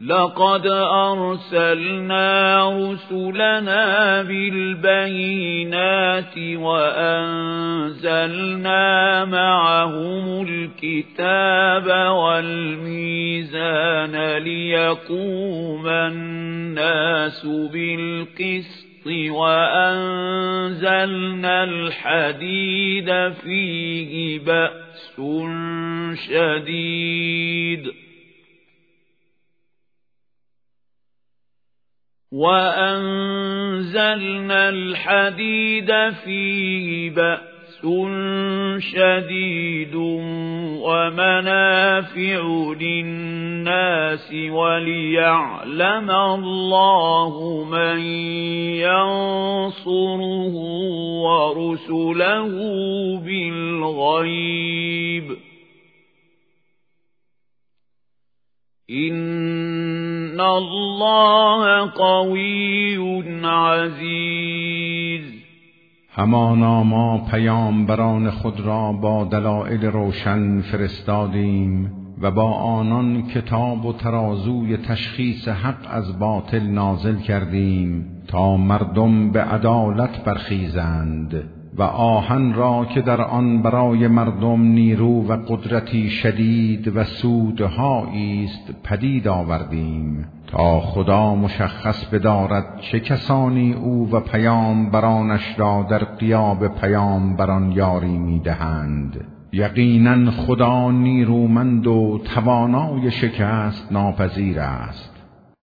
لقد أرسلنا رسلنا بالبينات وأنزلنا معهم الكتاب والميزان ليقوم الناس بالقسط وأنزلنا الحديد فيه بأس شديد ومنافع للناس وليعلم الله من ينصره ورسله بالغيب إن الله قوی عزیز. همانا ما پیامبران خود را با دلایل روشن فرستادیم و با آنان کتاب و ترازوی تشخیص حق از باطل نازل کردیم تا مردم به عدالت برخیزند و آهن را که در آن برای مردم نیرو و قدرتی شدید و سودهایی است پدید آوردیم تا خدا مشخص بدارد چه کسانی او و پیامبرانش را در غیاب پیامبران یاری می‌دهند. یقیناً خدا نیرومند و توانای شکست ناپذیر است.